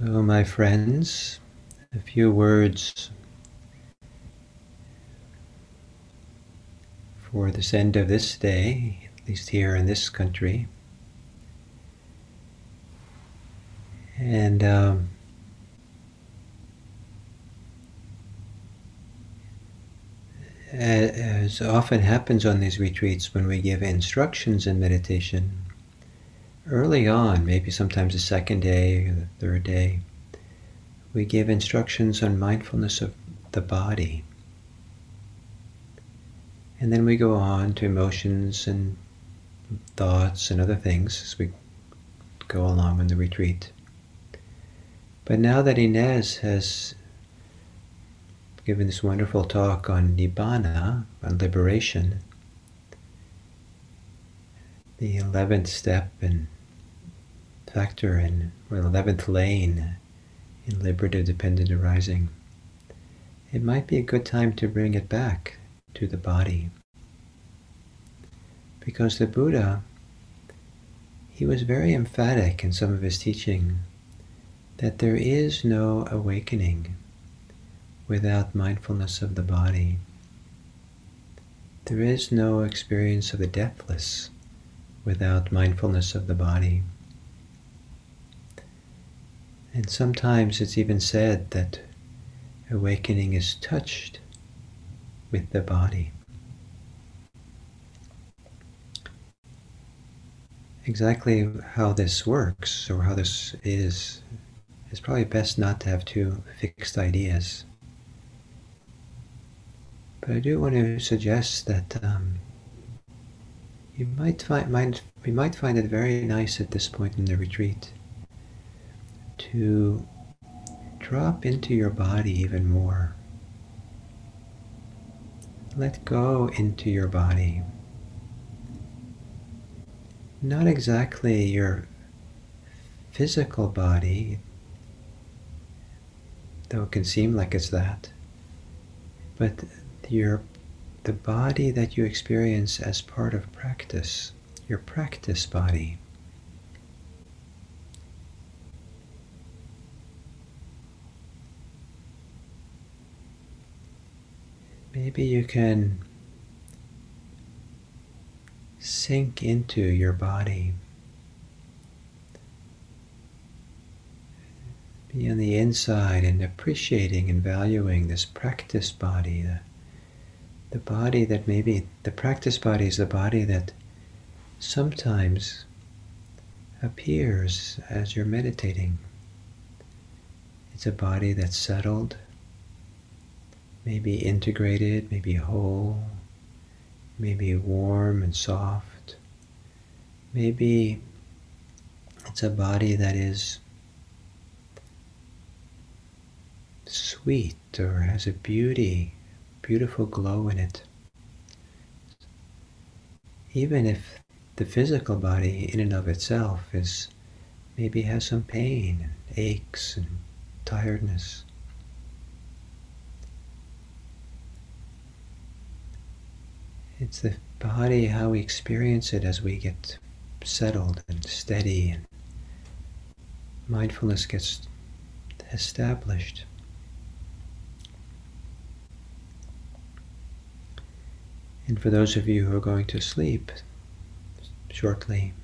So, my friends, a few words for this end of this day, at least here in this country. And as often happens on these retreats, when we give instructions in meditation, early on, maybe sometimes the second day or the third day, we give instructions on mindfulness of the body. And then we go on to emotions and thoughts and other things as we go along in the retreat. But now that Inez has given this wonderful talk on Nibbana, on liberation, the 11th step and factor or the 11th lane in liberative dependent arising, it might be a good time to bring it back to the body. Because the Buddha, he was very emphatic in some of his teaching that there is no awakening without mindfulness of the body. There is no experience of the deathless without mindfulness of the body. And sometimes it's even said that awakening is touched with the body. Exactly how this works, or how this is probably best not to have too fixed ideas. But I do want to suggest that we might find it very nice at this point in the retreat to drop into your body even more. Let go into your body. Not exactly your physical body, though it can seem like it's that, but the body that you experience as part of practice, your practice body. Maybe you can sink into your body. Be on the inside and appreciating and valuing this practice body, the body that maybe, the practice body is the body that sometimes appears as you're meditating. It's a body that's settled, maybe integrated, maybe whole, maybe warm and soft. Maybe it's a body that is sweet or has a beautiful glow in it. Even if the physical body in and of itself maybe has some pain and aches and tiredness. It's the body, how we experience it as we get settled and steady and mindfulness gets established. And for those of you who are going to sleep shortly,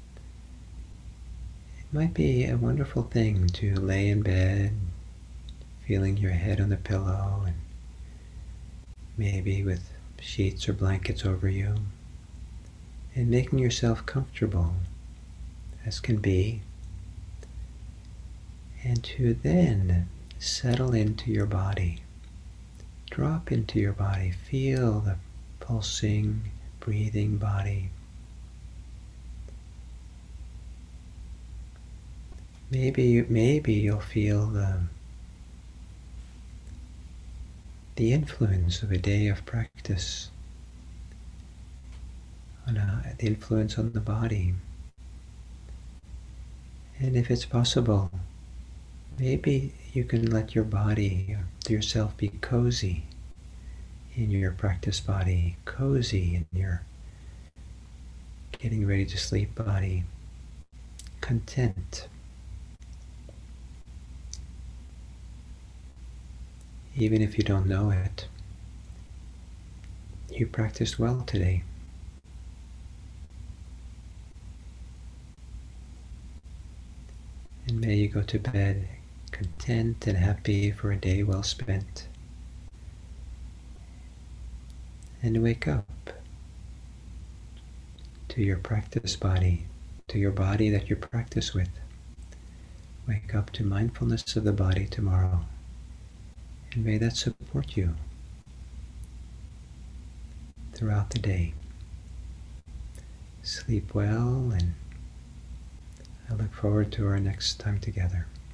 it might be a wonderful thing to lay in bed, feeling your head on the pillow, and maybe with sheets or blankets over you, and making yourself comfortable as can be, and to then settle into your body. Drop into your body. Feel the pulsing, breathing body. Maybe you'll feel the influence of a day of practice, the influence on the body. And if it's possible, maybe you can let your body, yourself, be cozy in your practice body, cozy in your getting ready to sleep body, content. Even if you don't know it, you practiced well today. And may you go to bed content and happy for a day well spent. And wake up to your practice body, to your body that you practice with. Wake up to mindfulness of the body tomorrow. And may that support you throughout the day. Sleep well, and I look forward to our next time together.